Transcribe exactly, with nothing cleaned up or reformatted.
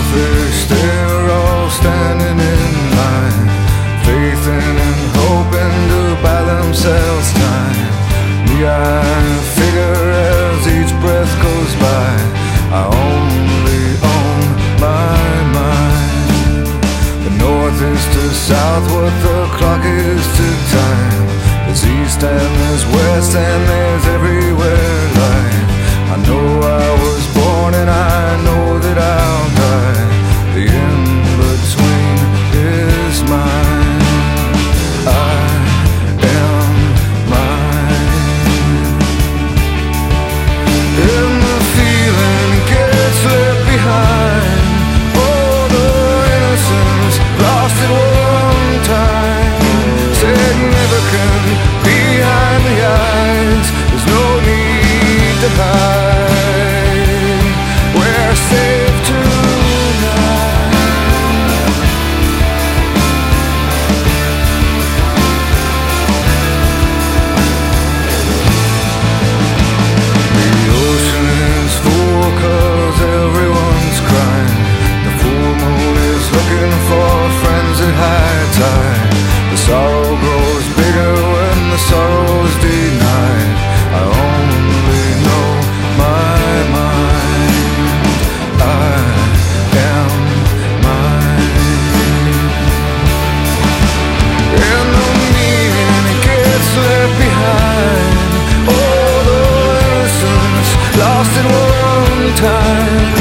fish, they're all standing in line, faithing and hoping to buy themselves time. Me, I figure as each breath goes by, I only own my mind. The north is to south, what the clock is to time. There's east and there's west and there's everywhere light. I know I was born and I know that I'll die. The in-between is mine. I am mine. And the feeling gets left behind. Oh, the innocence lost at one time. Said never can behind the eyes. There's no need to hide. We're safe tonight. The ocean is full 'cause everyone's crying. The full moon is looking for friends at high tide. The sorrow grows bigger when the sorrow's denied. I only know my mind. I am mine. And the meaning gets left behind. Oh, the innocence lost at one time.